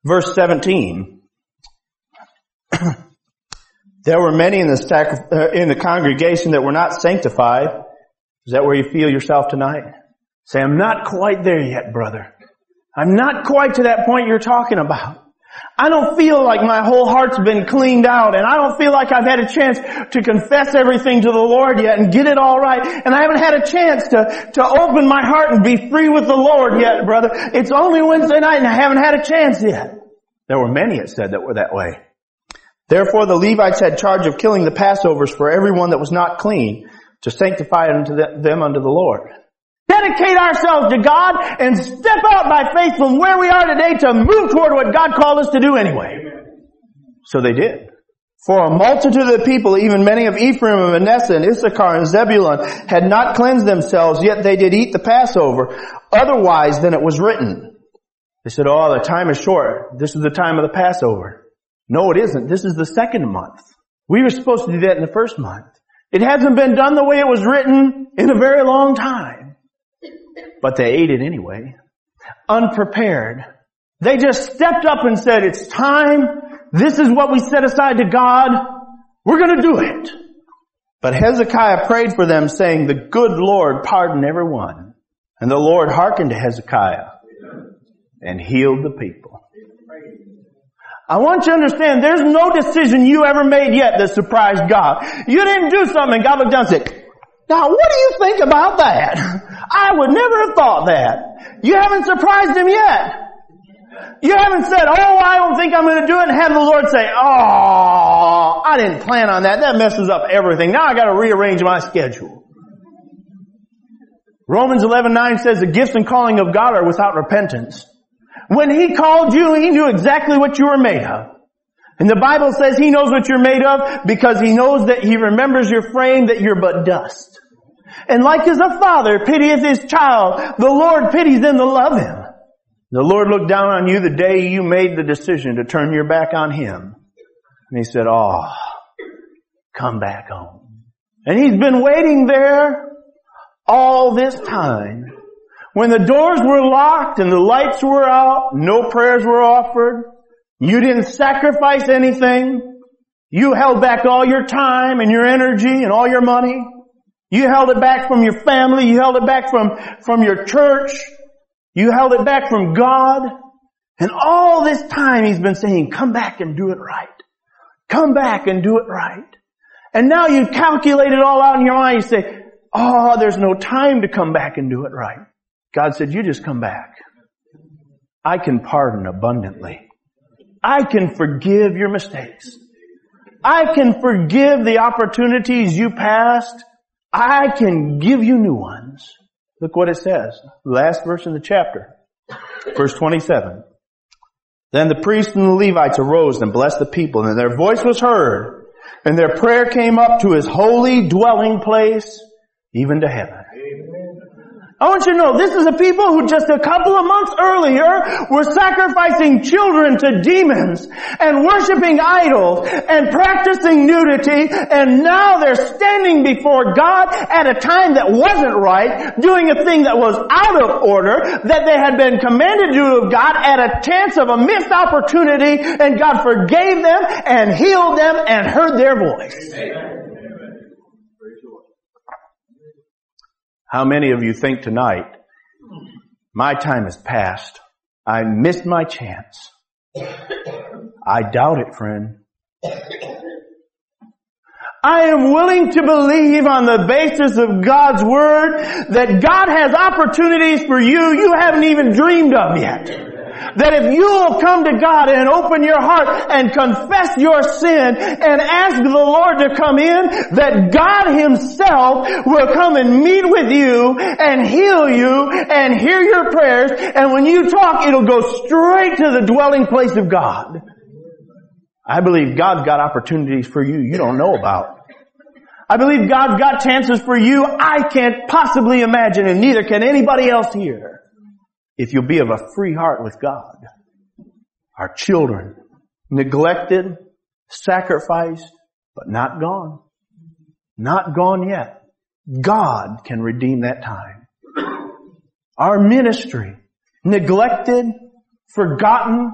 Verse 17. There were many in the congregation that were not sanctified. Is that where you feel yourself tonight? Say, I'm not quite there yet, brother. I'm not quite to that point you're talking about. I don't feel like my whole heart's been cleaned out, and I don't feel like I've had a chance to confess everything to the Lord yet and get it all right, and I haven't had a chance to open my heart and be free with the Lord yet, brother. It's only Wednesday night and I haven't had a chance yet. There were many, it said, that were that way. Therefore the Levites had charge of killing the Passovers for everyone that was not clean, to sanctify them unto the Lord. Dedicate ourselves to God and step out by faith from where we are today to move toward what God called us to do anyway. So they did. For a multitude of the people, even many of Ephraim and Manasseh and Issachar and Zebulun, had not cleansed themselves, yet they did eat the Passover, otherwise than it was written. They said, oh, the time is short. This is the time of the Passover. No, it isn't. This is the second month. We were supposed to do that in the first month. It hasn't been done the way it was written in a very long time. But they ate it anyway, unprepared. They just stepped up and said, it's time. This is what we set aside to God. We're going to do it. But Hezekiah prayed for them, saying, the good Lord pardon everyone. And the Lord hearkened to Hezekiah and healed the people. I want you to understand, there's no decision you ever made yet that surprised God. You didn't do something and God looked down and said, now what do you think about that? I would never have thought that. You haven't surprised Him yet. You haven't said, oh, I don't think I'm going to do it, and have the Lord say, oh, I didn't plan on that. That messes up everything. Now I got to rearrange my schedule. Romans 11:9 says the gifts and calling of God are without repentance. When He called you, He knew exactly what you were made of. And the Bible says He knows what you're made of because He knows that He remembers your frame, that you're but dust. And like as a father pitieth his child, the Lord pities them that love Him. The Lord looked down on you the day you made the decision to turn your back on Him. And He said, oh, come back home. And He's been waiting there all this time. When the doors were locked and the lights were out, no prayers were offered, you didn't sacrifice anything, you held back all your time and your energy and all your money, you held it back from your family, you held it back from your church, you held it back from God, and all this time He's been saying, come back and do it right. Come back and do it right. And now you calculate it all out in your mind, you say, oh, there's no time to come back and do it right. God said, you just come back. I can pardon abundantly. I can forgive your mistakes. I can forgive the opportunities you passed. I can give you new ones. Look what it says. Last verse in the chapter. Verse 27. Then the priests and the Levites arose and blessed the people, and their voice was heard, and their prayer came up to His holy dwelling place, even to heaven. I want you to know, this is a people who just a couple of months earlier were sacrificing children to demons and worshiping idols and practicing nudity, and now they're standing before God at a time that wasn't right, doing a thing that was out of order, that they had been commanded to do of God at a chance of a missed opportunity, and God forgave them and healed them and heard their voice. Amen. How many of you think tonight, my time has passed, I missed my chance? I doubt it, friend. I am willing to believe on the basis of God's Word that God has opportunities for you haven't even dreamed of yet. That if you'll come to God and open your heart and confess your sin and ask the Lord to come in, that God Himself will come and meet with you and heal you and hear your prayers, and when you talk, it'll go straight to the dwelling place of God. I believe God's got opportunities for you don't know about. I believe God's got chances for you I can't possibly imagine, and neither can anybody else here. If you'll be of a free heart with God. Our children, neglected, sacrificed, but not gone. Not gone yet. God can redeem that time. Our ministry, neglected, forgotten,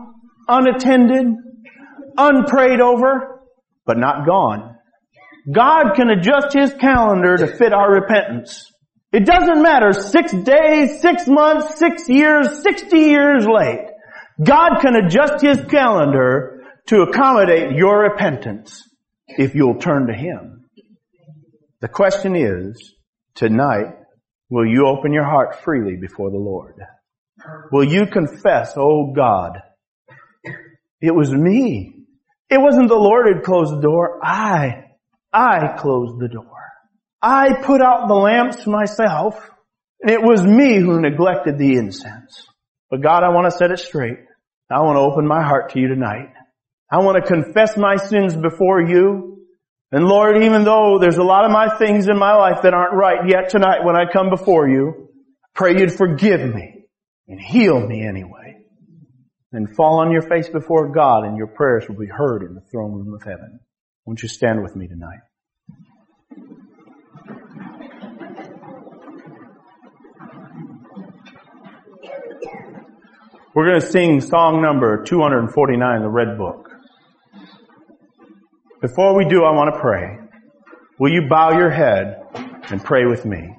unattended, unprayed over, but not gone. God can adjust His calendar to fit our repentance. It doesn't matter 6 days, 6 months, 6 years, 60 years late. God can adjust His calendar to accommodate your repentance if you'll turn to Him. The question is, tonight, will you open your heart freely before the Lord? Will you confess, oh God, it was me. It wasn't the Lord who closed the door. I closed the door. I put out the lamps myself. And it was me who neglected the incense. But God, I want to set it straight. I want to open my heart to you tonight. I want to confess my sins before you. And Lord, even though there's a lot of my things in my life that aren't right yet tonight when I come before you, I pray you'd forgive me and heal me anyway. And fall on your face before God and your prayers will be heard in the throne room of heaven. Won't you stand with me tonight? We're going to sing song number 249, the Red Book. Before we do, I want to pray. Will you bow your head and pray with me?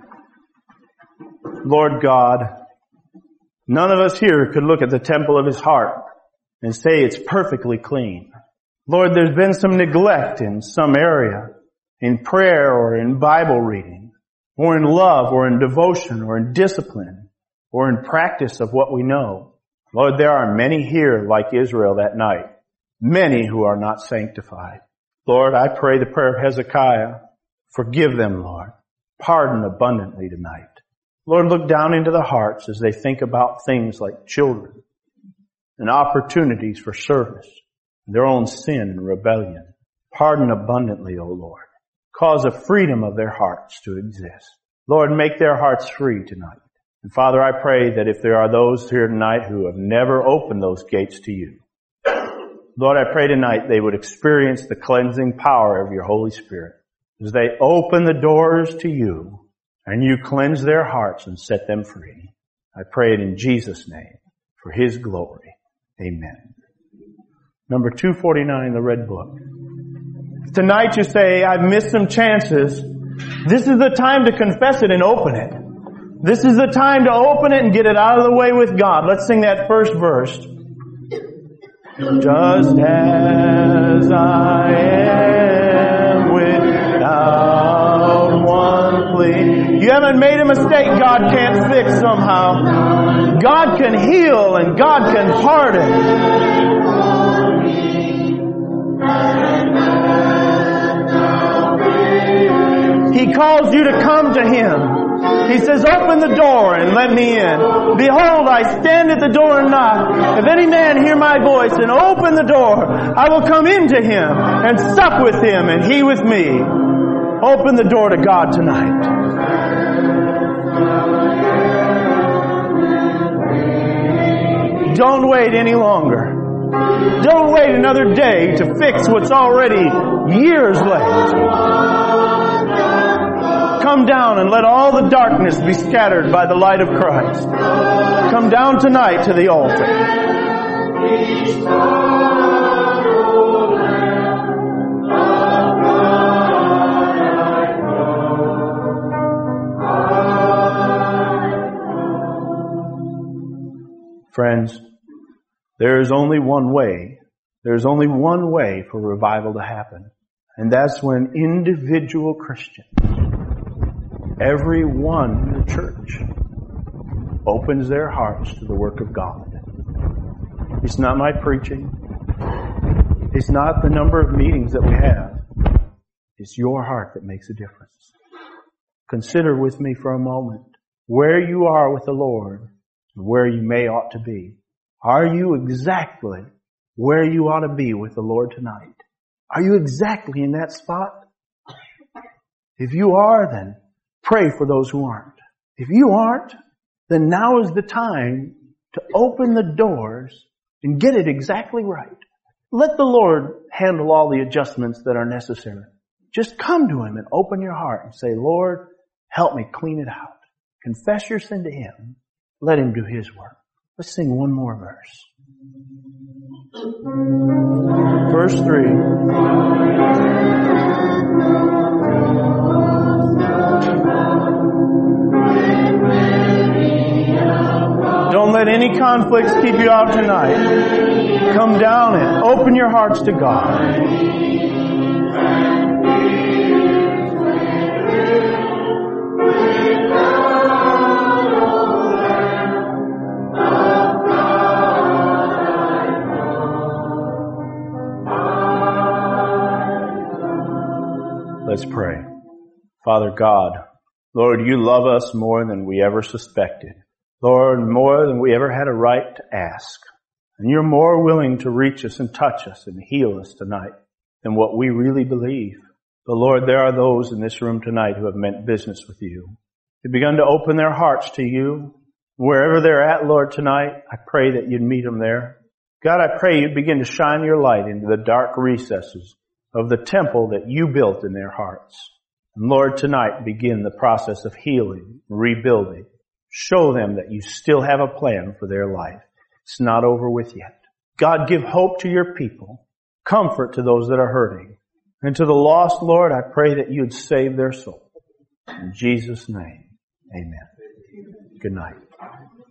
Lord God, none of us here could look at the temple of His heart and say it's perfectly clean. Lord, there's been some neglect in some area, in prayer or in Bible reading, or in love or in devotion or in discipline or in practice of what we know. Lord, there are many here like Israel that night, many who are not sanctified. Lord, I pray the prayer of Hezekiah. Forgive them, Lord. Pardon abundantly tonight. Lord, look down into the hearts as they think about things like children and opportunities for service, their own sin and rebellion. Pardon abundantly, O Lord. Cause a freedom of their hearts to exist. Lord, make their hearts free tonight. And Father, I pray that if there are those here tonight who have never opened those gates to you, Lord, I pray tonight they would experience the cleansing power of your Holy Spirit as they open the doors to you and you cleanse their hearts and set them free. I pray it in Jesus' name for His glory. Amen. Number 249, the Red Book. Tonight you say, I've missed some chances. This is the time to confess it and open it. This is the time to open it and get it out of the way with God. Let's sing that first verse. Just as I am without one plea. You haven't made a mistake God can't fix somehow. God can heal and God can pardon. He calls you to come to Him. He says, open the door and let me in. Behold, I stand at the door and knock. If any man hear my voice and open the door, I will come into him and sup with him and he with me. Open the door to God tonight. Don't wait any longer. Don't wait another day to fix what's already years late. Come down and let all the darkness be scattered by the light of Christ. Come down tonight to the altar. Friends, there is only one way. There's only one way for revival to happen. And that's when individual Christians, everyone in the church, opens their hearts to the work of God. It's not my preaching. It's not the number of meetings that we have. It's your heart that makes a difference. Consider with me for a moment where you are with the Lord and where you may ought to be. Are you exactly where you ought to be with the Lord tonight? Are you exactly in that spot? If you are, then pray for those who aren't. If you aren't, then now is the time to open the doors and get it exactly right. Let the Lord handle all the adjustments that are necessary. Just come to Him and open your heart and say, Lord, help me clean it out. Confess your sin to Him. Let Him do His work. Let's sing one more verse. Verse 3. Don't let any conflicts keep you out tonight. Come down and open your hearts to God. Let's pray. Father God, Lord, you love us more than we ever suspected. Lord, more than we ever had a right to ask. And you're more willing to reach us and touch us and heal us tonight than what we really believe. But Lord, there are those in this room tonight who have meant business with you. They've begun to open their hearts to you. Wherever they're at, Lord, tonight, I pray that you'd meet them there. God, I pray you'd begin to shine your light into the dark recesses of the temple that you built in their hearts. And Lord, tonight begin the process of healing, rebuilding. Show them that you still have a plan for their life. It's not over with yet. God, give hope to your people, comfort to those that are hurting. And to the lost, Lord, I pray that you'd save their soul. In Jesus' name, amen. Good night.